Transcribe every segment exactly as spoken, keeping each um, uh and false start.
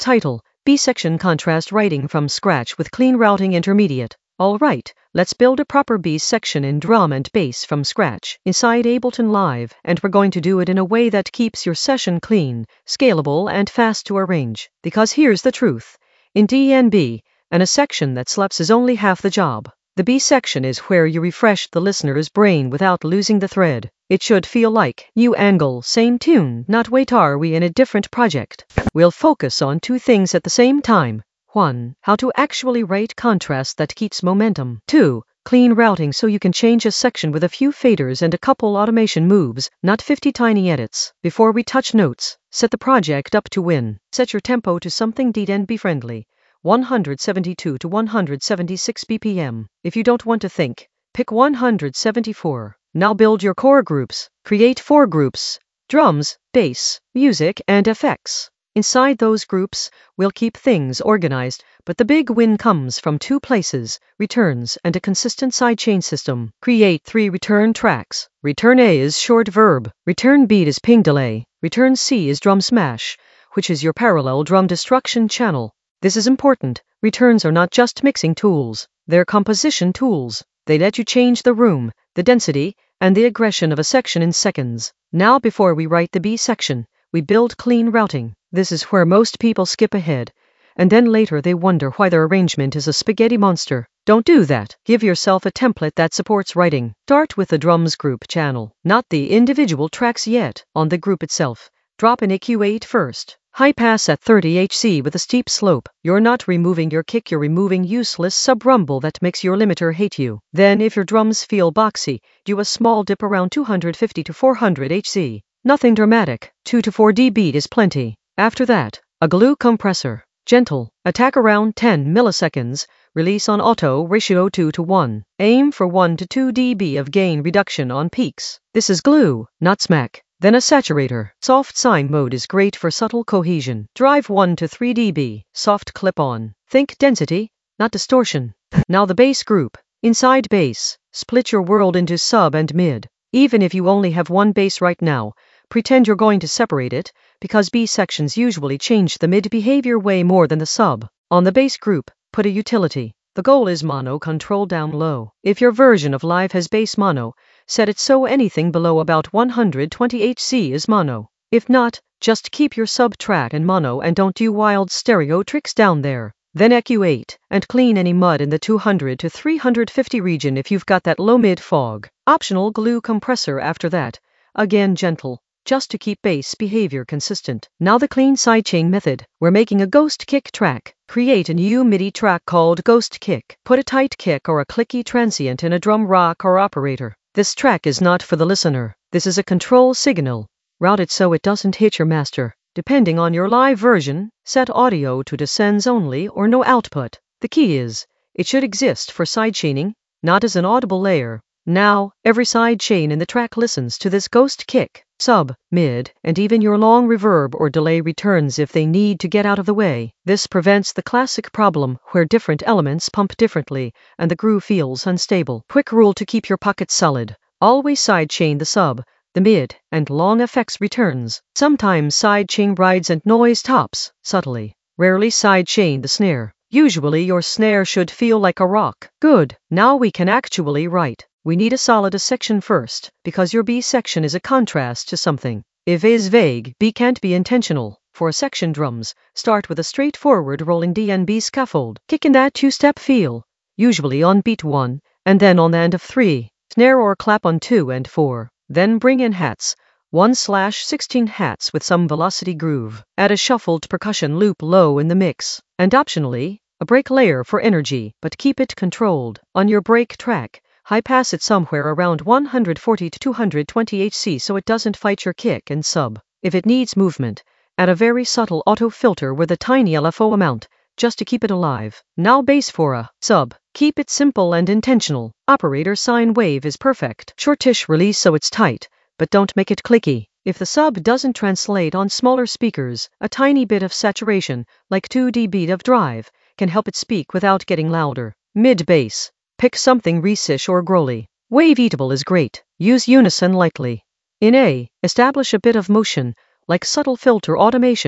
Title: B-section contrast writing from scratch with clean routing intermediate. Alright, let's build a proper B-section in drum and bass from scratch inside Ableton Live, and we're going to do it in a way that keeps your session clean, scalable and fast to arrange. Because here's the truth. In D N B, and a section that slaps is only half the job. The B section is where you refresh the listener's brain without losing the thread. It should feel like new angle, same tune, not wait are we in a different project. We'll focus on two things at the same time. one. How to actually write contrast that keeps momentum. two. Clean routing so you can change a section with a few faders and a couple automation moves, not fifty tiny edits. Before we touch notes, set the project up to win. Set your tempo to something D N B friendly. one seventy-two to one seventy-six B P M. If you don't want to think, pick one seventy-four. Now build your core groups. Create four groups: drums, bass, music, and effects. Inside those groups, we'll keep things organized, but the big win comes from two places: returns and a consistent sidechain system. Create three return tracks. Return A is short verb. Return B is ping delay. Return C is drum smash, which is your parallel drum destruction channel. This is important. Returns are not just mixing tools. They're composition tools. They let you change the room, the density, and the aggression of a section in seconds. Now before we write the B section, we build clean routing. This is where most people skip ahead, and then later they wonder why their arrangement is a spaghetti monster. Don't do that. Give yourself a template that supports writing. Start with the drums group channel, not the individual tracks yet. On the group itself, drop an A Q eight first. High pass at thirty hertz with a steep slope. You're not removing your kick, you're removing useless sub-rumble that makes your limiter hate you. Then if your drums feel boxy, do a small dip around two fifty to four hundred hertz. Nothing dramatic. two to four decibels is plenty. After that, a glue compressor. Gentle. Attack around ten milliseconds. Release on auto, ratio two to one. Aim for one to two decibels of gain reduction on peaks. This is glue, not smack. Then a saturator. Soft sine mode is great for subtle cohesion. Drive one to three decibels. Soft clip on. Think density, not distortion. Now the bass group. Inside bass, split your world into sub and mid. Even if you only have one bass right now, pretend you're going to separate it, because B sections usually change the mid behavior way more than the sub. On the bass group, put a utility. The goal is mono control down low. If your version of Live has bass mono, set it so anything below about one hundred twenty hertz is mono. If not, just keep your sub track in mono and don't do wild stereo tricks down there. Then E Q eight, and clean any mud in the two hundred to three fifty region if you've got that low mid fog. Optional glue compressor after that. Again gentle, just to keep bass behavior consistent. Now the clean sidechain method. We're making a ghost kick track. Create a new MIDI track called Ghost Kick. Put a tight kick or a clicky transient in a drum rock or operator. This track is not for the listener. This is a control signal. Route it so it doesn't hit your master. Depending on your live version, set audio to descends only or no output. The key is, it should exist for sidechaining, not as an audible layer. Now, every sidechain in the track listens to this ghost kick, sub, mid, and even your long reverb or delay returns if they need to get out of the way. This prevents the classic problem where different elements pump differently and the groove feels unstable. Quick rule to keep your pocket solid. Always sidechain the sub, the mid, and long effects returns. Sometimes sidechain rides and noise tops, subtly. Rarely sidechain the snare. Usually your snare should feel like a rock. Good. Now we can actually write. We need a solid A section first, because your B section is a contrast to something. If A is vague, B can't be intentional. For a section drums, start with a straightforward rolling D N B scaffold. Kick in that two-step feel, usually on beat one, and then on the end of three. Snare or clap on two and four. Then bring in hats, one slash sixteen hats with some velocity groove. Add a shuffled percussion loop low in the mix. And optionally, a break layer for energy, but keep it controlled. On your break track, high pass it somewhere around one forty to two twenty hertz so it doesn't fight your kick and sub. If it needs movement, add a very subtle auto filter with a tiny L F O amount, just to keep it alive. Now bass for a sub. Keep it simple and intentional. Operator sine wave is perfect. Shortish release so it's tight, but don't make it clicky. If the sub doesn't translate on smaller speakers, a tiny bit of saturation, like two decibels of drive, can help it speak without getting louder. Mid bass. Pick something resish or growly. Wave eatable is great. Use unison lightly. In A, establish a bit of motion, like subtle filter automation.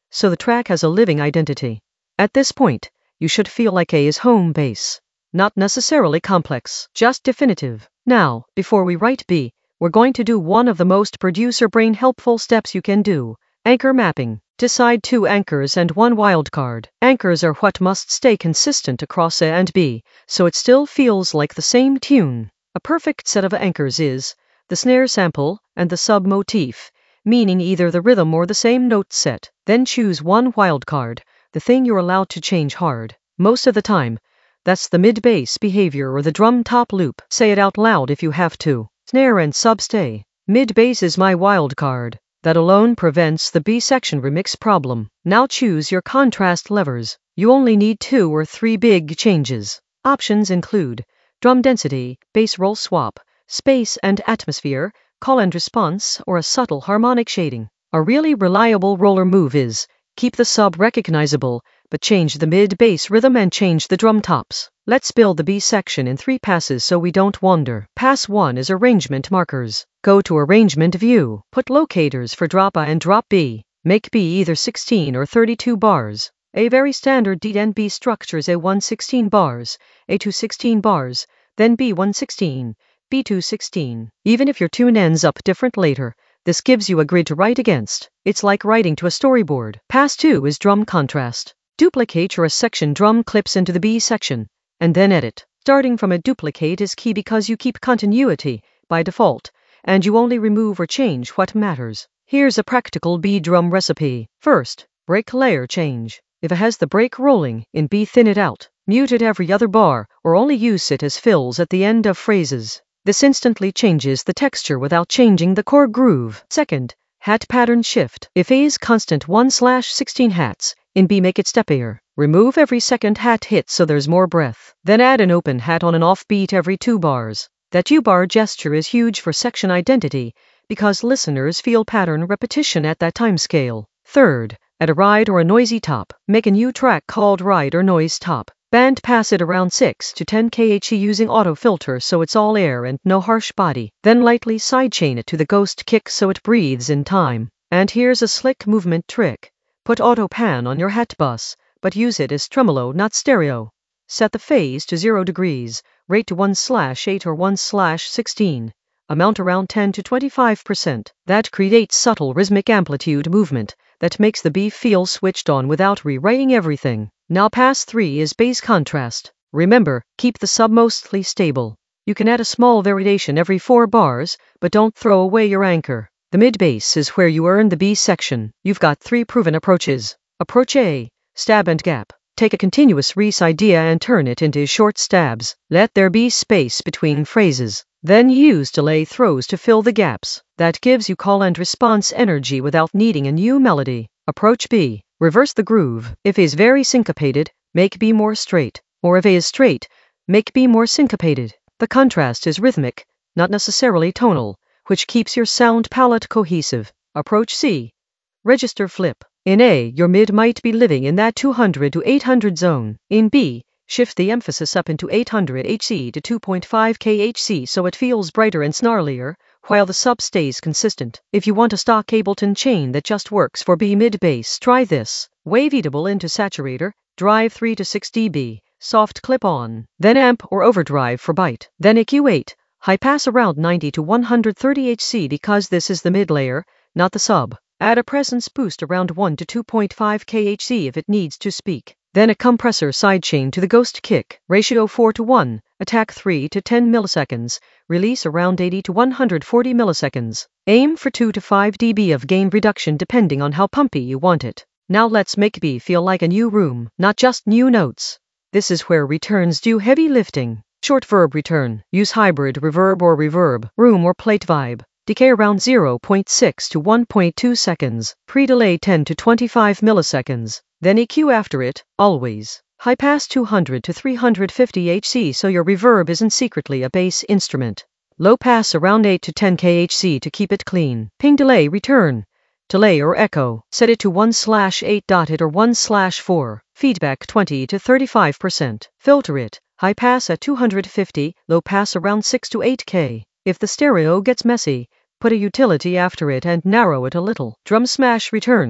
so the track has a living identity. At this point, you should feel like A is home base. Not necessarily complex, just definitive. Now, before we write B, we're going to do one of the most producer brain helpful steps you can do. Anchor mapping. Decide two anchors and one wildcard. Anchors are what must stay consistent across A and B, so it still feels like the same tune. A perfect set of anchors is the snare sample and the sub-motif, meaning either the rhythm or the same note set. Then choose one wildcard, the thing you're allowed to change hard. Most of the time, that's the mid-bass behavior or the drum top loop. Say it out loud if you have to. Snare and sub stay. Mid-bass is my wildcard. That alone prevents the B section remix problem. Now choose your contrast levers. You only need two or three big changes. Options include drum density, bass roll swap, space and atmosphere, call and response, or a subtle harmonic shading. A really reliable roller move is keep the sub recognizable, but change the mid-bass rhythm and change the drum tops. Let's build the B section in three passes so we don't wander. Pass one is arrangement markers. Go to Arrangement View. Put locators for drop A and drop B. Make B either sixteen or thirty-two bars. A very standard D and B structures A one sixteen bars, A two sixteen bars, then B one sixteen, B two sixteen. Even if your tune ends up different later, this gives you a grid to write against. It's like writing to a storyboard. Pass two is drum contrast. Duplicate your A section drum clips into the B section, and then edit. Starting from a duplicate is key because you keep continuity by default, and you only remove or change what matters. Here's a practical B drum recipe. First, break layer change. If it has the break rolling, in B thin it out. Mute it every other bar, or only use it as fills at the end of phrases. This instantly changes the texture without changing the core groove. Second, hat pattern shift. If A is constant one slash sixteen hats, in B make it steppier. Remove every second hat hit so there's more breath. Then add an open hat on an offbeat every two bars. That U-bar gesture is huge for section identity because listeners feel pattern repetition at that time scale. Third, add a ride or a noisy top. Make a new track called ride or noise top. Band pass it around six to ten kilohertz using auto filter so it's all air and no harsh body. Then lightly sidechain it to the ghost kick so it breathes in time. And here's a slick movement trick. Put auto pan on your hat bus, but use it as tremolo, not stereo. Set the phase to zero degrees, rate to one slash eight or one slash sixteen. Amount around ten to twenty-five percent. That creates subtle rhythmic amplitude movement that makes the B feel switched on without rewriting everything. Now pass three is bass contrast. Remember, keep the sub mostly stable. You can add a small variation every four bars, but don't throw away your anchor. The mid-bass is where you earn the B section. You've got three proven approaches. Approach A, stab and gap. Take a continuous Reese idea and turn it into short stabs. Let there be space between phrases. Then use delay throws to fill the gaps. That gives you call and response energy without needing a new melody. Approach B. Reverse the groove. If A is very syncopated, make B more straight. Or if A is straight, make B more syncopated. The contrast is rhythmic, not necessarily tonal, which keeps your sound palette cohesive. Approach C. Register flip. In A, your mid might be living in that two hundred to eight hundred zone. In B, shift the emphasis up into eight hundred hertz to two point five hertz so it feels brighter and snarlier, while the sub stays consistent. If you want a stock Ableton chain that just works for B mid-bass, try this. Wave Eatable into saturator, drive three to six decibels, soft clip on, then amp or overdrive for bite. Then E Q eight, high pass around ninety to one hundred thirty hertz because this is the mid layer, not the sub. Add a presence boost around one to two point five hertz if it needs to speak. Then a compressor sidechain to the ghost kick, ratio four to one, attack three to ten milliseconds, release around eighty to one hundred forty milliseconds. Aim for two to five decibels of gain reduction depending on how pumpy you want it. Now let's make B feel like a new room, not just new notes. This is where returns do heavy lifting. Short verb return, use hybrid reverb or reverb, room or plate vibe. Decay around zero point six to one point two seconds. Pre-delay ten to twenty-five milliseconds. Then E Q after it, always. High pass two hundred to three hundred fifty hertz so your reverb isn't secretly a bass instrument. Low pass around eight to ten hertz to keep it clean. Ping delay return. Delay or echo. Set it to one slash eight dotted or one slash four. Feedback twenty to thirty-five percent. Filter it. High pass at two hundred fifty, low pass around six to eight K. If the stereo gets messy, put a utility after it and narrow it a little. Drum smash return.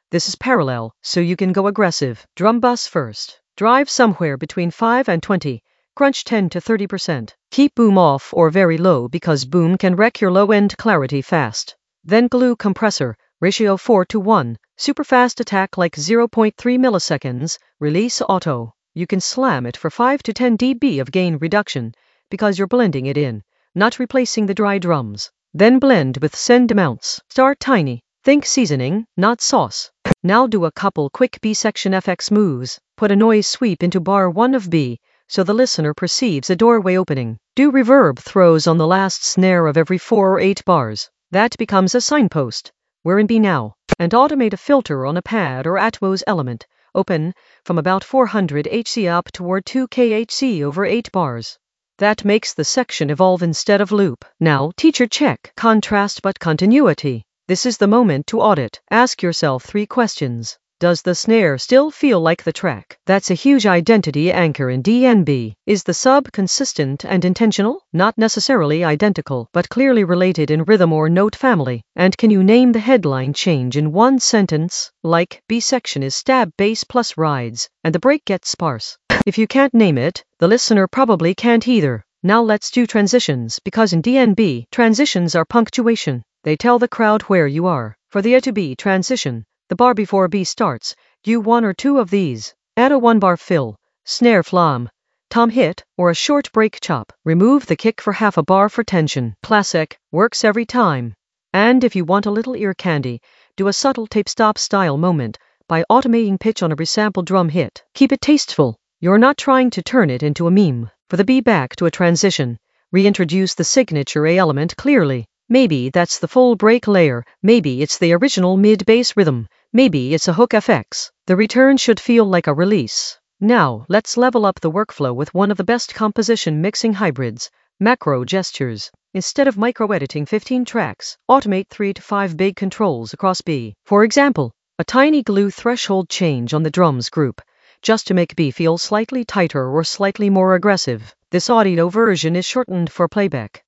This is parallel, so you can go aggressive. Drum bus first. Drive somewhere between five and twenty. Crunch ten to thirty percent. Keep boom off or very low because boom can wreck your low-end clarity fast. Then glue compressor, ratio four to one. Super fast attack like zero point three milliseconds. Release auto. You can slam it for five to ten decibels of gain reduction because you're blending it in, not replacing the dry drums. Then blend with send amounts. Start tiny. Think seasoning, not sauce. Now do a couple quick B section F X moves. Put a noise sweep into bar one of B, so the listener perceives a doorway opening. Do reverb throws on the last snare of every four or eight bars. That becomes a signpost. We're in B now. And automate a filter on a pad or Atmos element. Open from about four hundred hertz up toward two K H Z over eight bars. That makes the section evolve instead of loop. Now, teacher check. Contrast but continuity. This is the moment to audit. Ask yourself three questions. Does the snare still feel like the track? That's a huge identity anchor in D N B. Is the sub consistent and intentional? Not necessarily identical, but clearly related in rhythm or note family. And can you name the headline change in one sentence? Like, B section is stab bass plus rides, and the break gets sparse. If you can't name it, the listener probably can't either. Now let's do transitions, because in D N B, transitions are punctuation. They tell the crowd where you are. For the A to B transition, the bar before B starts, do one or two of these. Add a one-bar fill, snare flam, tom hit, or a short break chop. Remove the kick for half a bar for tension. Classic, works every time. And if you want a little ear candy, do a subtle tape-stop style moment by automating pitch on a resampled drum hit. Keep it tasteful. You're not trying to turn it into a meme. For the B back to a transition, reintroduce the signature A element clearly. Maybe that's the full break layer, maybe it's the original mid-bass rhythm, maybe it's a hook F X. The return should feel like a release. Now, let's level up the workflow with one of the best composition mixing hybrids, macro gestures. Instead of micro-editing fifteen tracks, automate three to five big controls across B. For example, a tiny glue threshold change on the drums group, just to make B feel slightly tighter or slightly more aggressive. This audio version is shortened for playback.